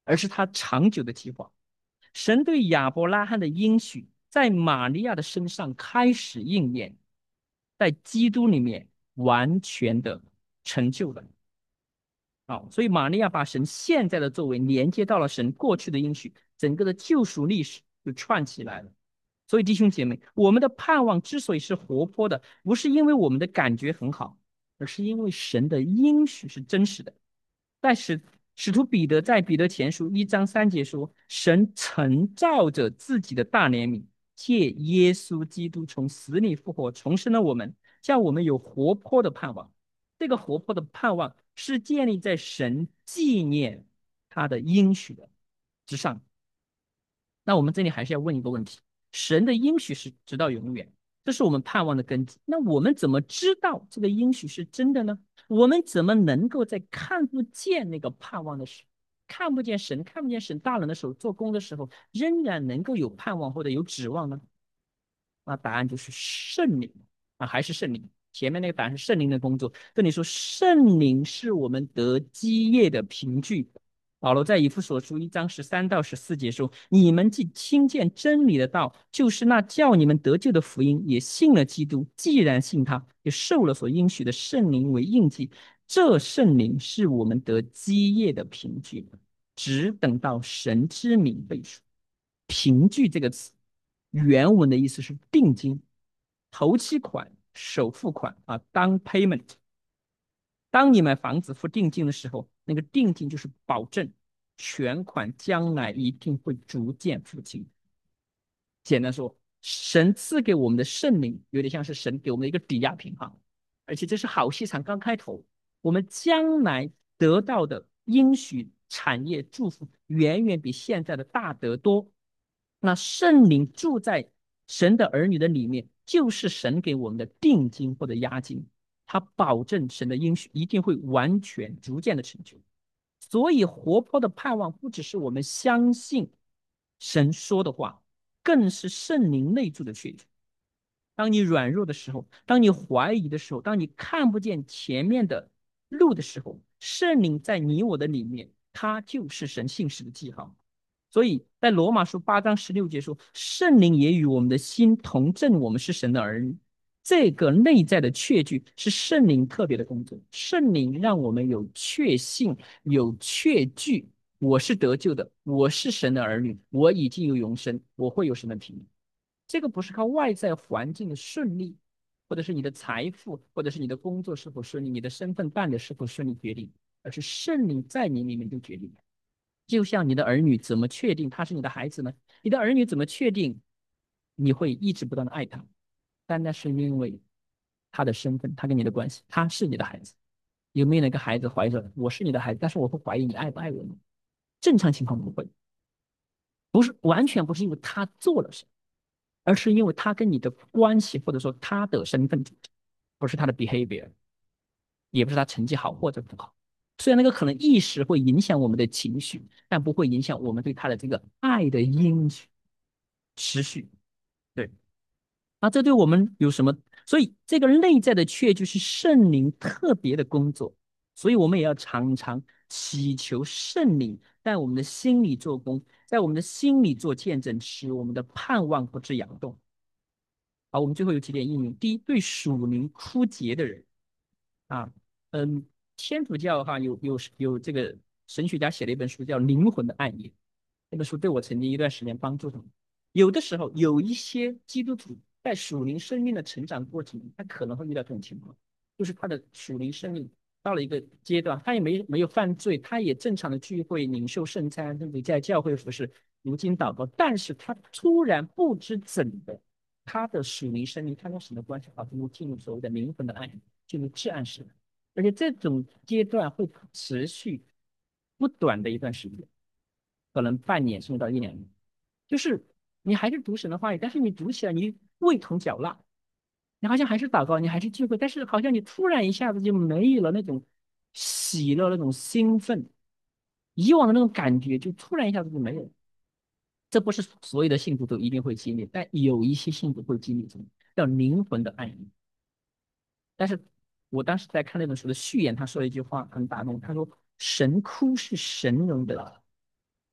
A: 而是他长久的计划。神对亚伯拉罕的应许在玛利亚的身上开始应验，在基督里面完全的成就了。好，所以玛利亚把神现在的作为连接到了神过去的应许，整个的救赎历史就串起来了。所以弟兄姐妹，我们的盼望之所以是活泼的，不是因为我们的感觉很好，而是因为神的应许是真实的。在使使徒彼得在彼得前书一章三节说：“神曾照着自己的大怜悯，借耶稣基督从死里复活，重生了我们，叫我们有活泼的盼望。这个活泼的盼望是建立在神纪念他的应许的之上。那我们这里还是要问一个问题：神的应许是直到永远，这是我们盼望的根基。那我们怎么知道这个应许是真的呢？我们怎么能够在看不见那个盼望的时候，看不见神、看不见神大人的手做工的时候，仍然能够有盼望或者有指望呢？那答案就是圣灵啊，还是圣灵。前面那个答案是圣灵的工作，这里说圣灵是我们得基业的凭据。保罗在以弗所书一章十三到十四节说：“你们既听见真理的道，就是那叫你们得救的福音，也信了基督。既然信他，也受了所应许的圣灵为印记。这圣灵是我们得基业的凭据，只等到神之名被赎。”凭据这个词，原文的意思是定金、头期款、首付款啊，当 payment。当你买房子付定金的时候，那个定金就是保证全款将来一定会逐渐付清。简单说，神赐给我们的圣灵有点像是神给我们的一个抵押品哈，而且这是好戏场刚开头，我们将来得到的应许产业祝福远远比现在的大得多。那圣灵住在神的儿女的里面，就是神给我们的定金或者押金，他保证神的应许一定会完全逐渐的成就。所以活泼的盼望不只是我们相信神说的话，更是圣灵内住的确据。当你软弱的时候，当你怀疑的时候，当你看不见前面的路的时候，圣灵在你我的里面，它就是神信实的记号。所以在罗马书八章十六节说，圣灵也与我们的心同证，我们是神的儿女。这个内在的确据是圣灵特别的工作，圣灵让我们有确信、有确据，我是得救的，我是神的儿女，我已经有永生，我会有神的平安。这个不是靠外在环境的顺利，或者是你的财富，或者是你的工作是否顺利，你的身份办的是否顺利决定，而是圣灵在你里面就决定。就像你的儿女怎么确定他是你的孩子呢？你的儿女怎么确定你会一直不断的爱他？单单是因为他的身份，他跟你的关系，他是你的孩子。有没有哪个孩子怀着我是你的孩子，但是我会怀疑你爱不爱我呢？正常情况不会，不是完全不是因为他做了什么，而是因为他跟你的关系，或者说他的身份，不是他的 behavior，也不是他成绩好或者不好。虽然那个可能一时会影响我们的情绪，但不会影响我们对他的这个爱的因持续。对，那这对我们有什么？所以这个内在的确就是圣灵特别的工作，所以我们也要常常祈求圣灵在我们的心里做工，在我们的心里做见证，使我们的盼望不致摇动。好，我们最后有几点应用。第一，对属灵枯竭的人啊，嗯，天主教哈有有有这个神学家写了一本书叫《灵魂的暗夜》，这本书对我曾经一段时间帮助很大。有的时候有一些基督徒在属灵生命的成长过程中，他可能会遇到这种情况，就是他的属灵生命到了一个阶段，他也没没有犯罪，他也正常的聚会、领受圣餐，甚至在教会服侍、读经祷告，但是他突然不知怎的，他的属灵生命，他跟神的关系好像进入所谓的灵魂的暗夜，进入至暗时。而且这种阶段会持续不短的一段时间，可能半年甚至到一两年。就是你还是读神的话语，但是你读起来你味同嚼蜡，你好像还是祷告，你还是聚会，但是好像你突然一下子就没有了那种喜乐、那种兴奋，以往的那种感觉就突然一下子就没有了。这不是所有的信徒都一定会经历，但有一些信徒会经历这种叫灵魂的暗夜。但是我当时在看那本书的序言，他说了一句话很打动，他说：“神哭是神容的，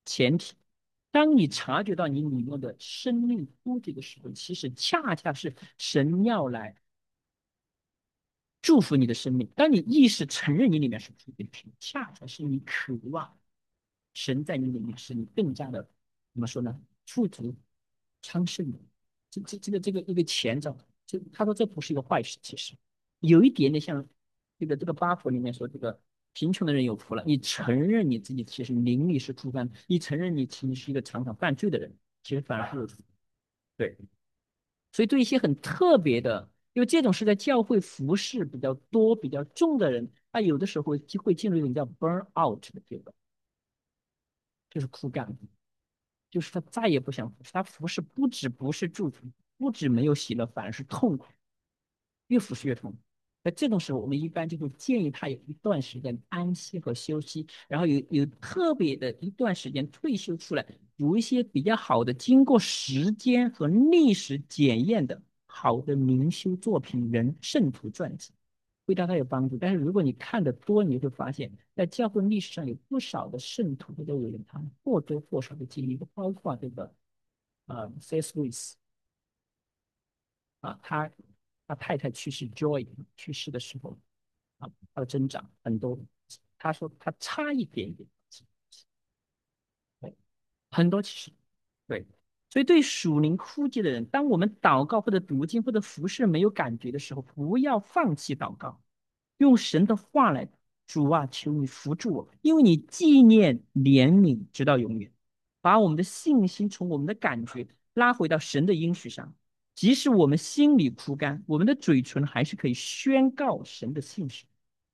A: 前提。当你察觉到你里面的生命枯竭的时候，其实恰恰是神要来祝福你的生命。当你意识承认你里面是枯竭的时候，恰恰是你渴望神在你里面使你更加的怎么说呢？富足、昌盛的。这这这个这个一个前兆，就他说这不是一个坏事，其实有一点点像这个这个八福里面说这个贫穷的人有福了。你承认你自己其实灵力是枯干，你承认你其实是一个常常犯罪的人，其实反而是有福。对，所以对一些很特别的，因为这种是在教会服侍比较多、比较重的人，他有的时候就会进入一种叫 burn out 的阶段，就是枯干。就是他再也不想服侍，他服侍不止不是祝福，不止没有喜乐，反而是痛苦，越服侍越痛苦。在这种时候，我们一般就会建议他有一段时间安息和休息，然后有有特别的一段时间退休出来，读一些比较好的、经过时间和历史检验的好的灵修作品、人圣徒传记，会对他有帮助。但是如果你看的多，你会发现，在教会历史上有不少的圣徒或者伟人，他们或多或少的经历过，包括这个呃 C S. Lewis 啊，他他太太去世 Joy 去世的时候啊，他的增长很多，他说他差一点点，对，很多其实对。所以，对属灵枯竭的人，当我们祷告或者读经或者服侍没有感觉的时候，不要放弃祷告，用神的话来，主啊，求你扶助我，因为你纪念怜悯直到永远，把我们的信心从我们的感觉拉回到神的应许上。即使我们心里枯干，我们的嘴唇还是可以宣告神的信实。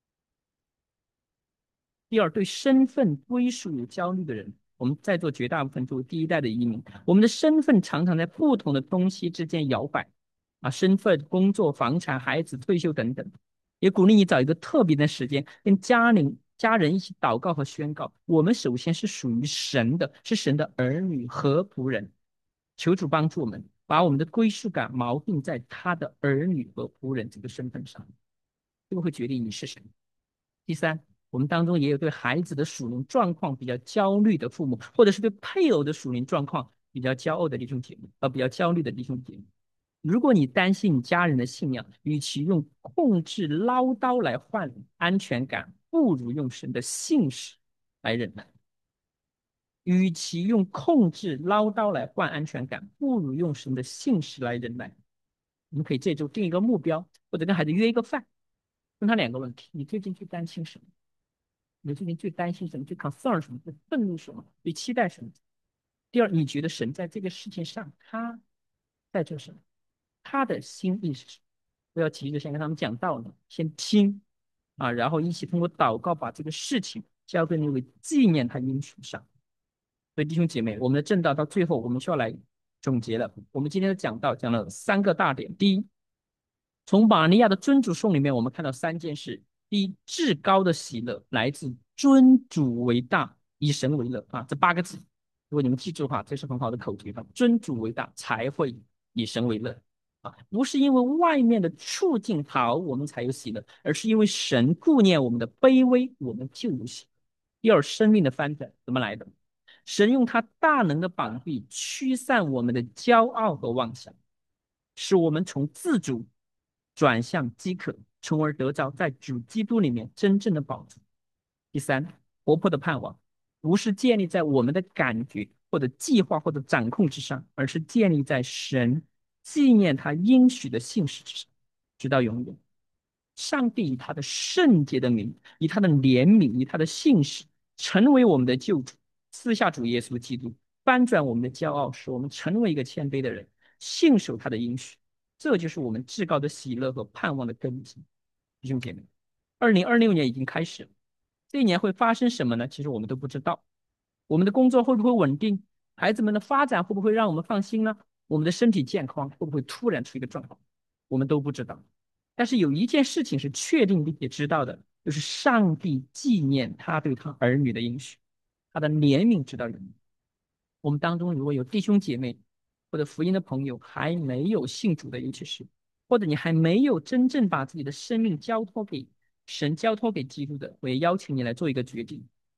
A: 第二，对身份归属有焦虑的人，我们在座绝大部分作为第一代的移民，我们的身份常常在不同的东西之间摇摆，啊，身份、工作、房产、孩子、退休等等。也鼓励你找一个特别的时间，跟家人家人一起祷告和宣告：我们首先是属于神的，是神的儿女和仆人。求主帮助我们，把我们的归属感锚定在他的儿女和仆人这个身份上，这个会决定你是谁。第三，我们当中也有对孩子的属灵状况比较焦虑的父母，或者是对配偶的属灵状况比较骄傲的弟兄姐妹，呃，比较焦虑的弟兄姐妹。如果你担心你家人的信仰，与其用控制唠叨来换安全感，不如用神的信实来忍耐。与其用控制唠叨来换安全感，不如用神的信实来忍耐。我们可以这周定一个目标，或者跟孩子约一个饭，问他两个问题：你最近最担心什么？你最近最担心什么？最 concern 什么？最愤怒什么？最期待什么？第二，你觉得神在这个事情上他在做什么？他的心意是什么？不要急着先跟他们讲道理，先听啊，然后一起通过祷告把这个事情交给那位纪念他应许上。所以弟兄姐妹，我们的正道到最后，我们需要来总结了。我们今天的讲道讲了三个大点。第一，从玛利亚的尊主颂里面，我们看到三件事：第一，至高的喜乐来自尊主为大，以神为乐啊，这八个字，如果你们记住的话，这是很好的口诀啊。尊主为大，才会以神为乐啊，不是因为外面的处境好，我们才有喜乐，而是因为神顾念我们的卑微，我们就有喜乐。第二，生命的翻转怎么来的？神用他大能的膀臂驱散我们的骄傲和妄想，使我们从自主转向饥渴，从而得着在主基督里面真正的宝足。第三，活泼的盼望不是建立在我们的感觉或者计划或者掌控之上，而是建立在神纪念他应许的信实之上，直到永远。上帝以他的圣洁的名，以他的怜悯，以他的信实，成为我们的救主，赐下主耶稣基督，翻转我们的骄傲，使我们成为一个谦卑的人，信守他的应许。这就是我们至高的喜乐和盼望的根基。弟兄姐妹，二零二六年已经开始了，这一年会发生什么呢？其实我们都不知道。我们的工作会不会稳定？孩子们的发展会不会让我们放心呢？我们的身体健康会不会突然出一个状况？我们都不知道。但是有一件事情是确定并且知道的，就是上帝纪念他对他儿女的应许，他的怜悯直到永远。我们当中如果有弟兄姐妹或者福音的朋友还没有信主的，尤其是或者你还没有真正把自己的生命交托给神、交托给基督的，我也邀请你来做一个决定。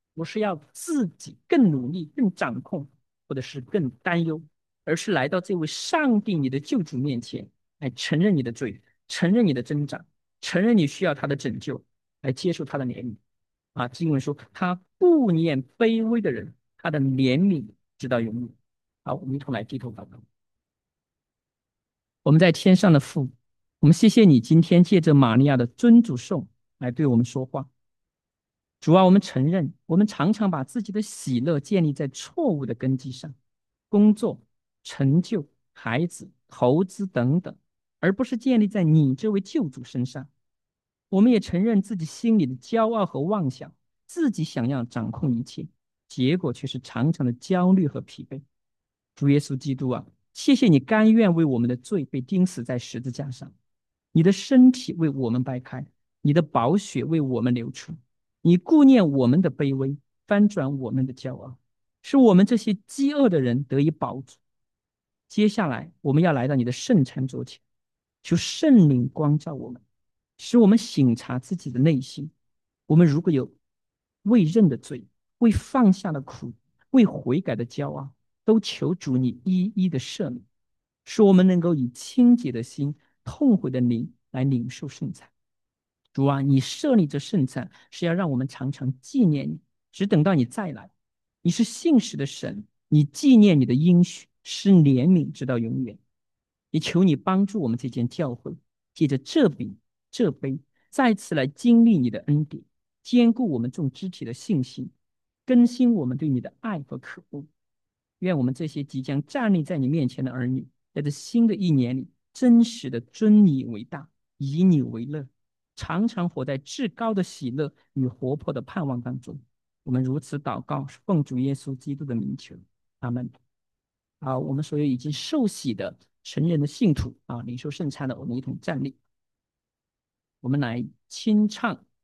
A: 不是要自己更努力、更掌控，或者是更担忧，而是来到这位上帝你的救主面前，来承认你的罪，承认你的增长，承认你需要他的拯救，来接受他的怜悯。啊，经文说他顾念卑微的人，他的怜悯直到永远。好，我们一同来低头祷告。我们在天上的父，我们谢谢你今天借着玛利亚的尊主颂来对我们说话。主啊，我们承认，我们常常把自己的喜乐建立在错误的根基上，工作、成就、孩子、投资等等，而不是建立在你这位救主身上。我们也承认自己心里的骄傲和妄想，自己想要掌控一切，结果却是常常的焦虑和疲惫。主耶稣基督啊，谢谢你甘愿为我们的罪被钉死在十字架上，你的身体为我们掰开，你的宝血为我们流出，你顾念我们的卑微，翻转我们的骄傲，使我们这些饥饿的人得以饱足。接下来，我们要来到你的圣餐桌前，求圣灵光照我们，使我们省察自己的内心。我们如果有未认的罪、未放下的苦、未悔改的骄傲，都求主你一一的赦免，使我们能够以清洁的心、痛悔的灵来领受圣餐。主啊，你设立这圣餐，是要让我们常常纪念你，只等到你再来。你是信实的神，你纪念你的应许，施怜悯直到永远。也求你帮助我们这间教会，借着这饼这杯，再次来经历你的恩典，坚固我们众肢体的信心，更新我们对你的爱和渴慕。愿我们这些即将站立在你面前的儿女，在这新的一年里，真实的尊你为大，以你为乐，常常活在至高的喜乐与活泼的盼望当中。我们如此祷告，是奉主耶稣基督的名求，阿门。好，我们所有已经受洗的成人的信徒啊，领受圣餐的，我们一同站立，我们来清唱